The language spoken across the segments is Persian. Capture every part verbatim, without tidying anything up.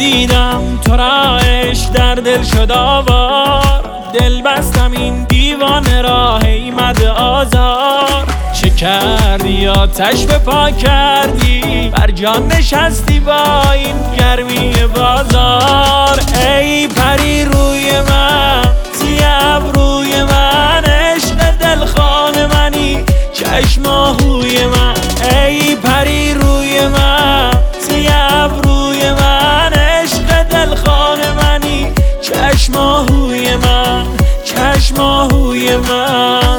دیدم تو را عشق در دل شد آوار، دل بستم این دیوانه را ایمد آزار. چه کردی آتش به پا کردی، بر جان نشستی با این گرمی بازار. ای پری روی من، سیب روی من، عشق دلخواه منی، چشم آهوی من. ای پری روی من، سیب روی من، عشق دلخواه منی، چشم آهوی من، چشم آهوی من.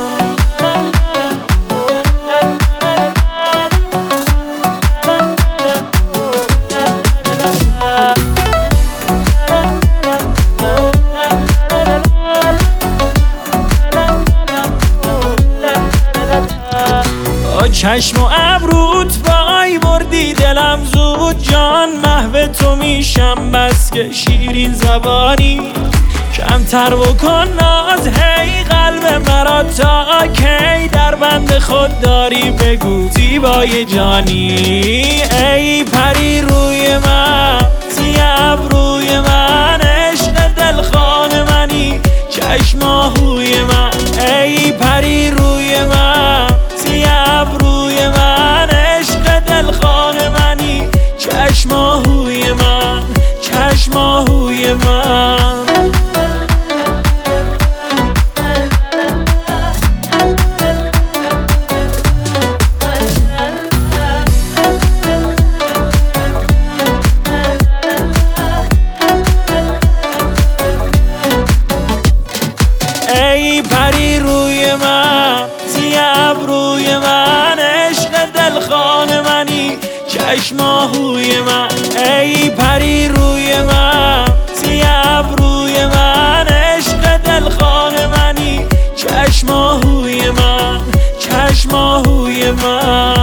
چشم و ابروت وای بردی دلم زود، جان محو تو میشم بس که شیرین زبانی. کمتر بکن ناز هی قلب مرا، تا کی در بند خود داری بگو زیبای جانی. ای پری روی من، سیب روی من، عشق دلخواه منی، چشم آهوی من. ای پری روی من، سیب روی من، عشق دلخواه منی، چشم آهوی من، چشم آهوی من. ای پری روی من، سیب روی من، عشق دلخواه منی، چشم آهوی من. ای پری روی من، سیب روی من، عشق دلخواه منی، چشم آهوی من، چشم آهوی من.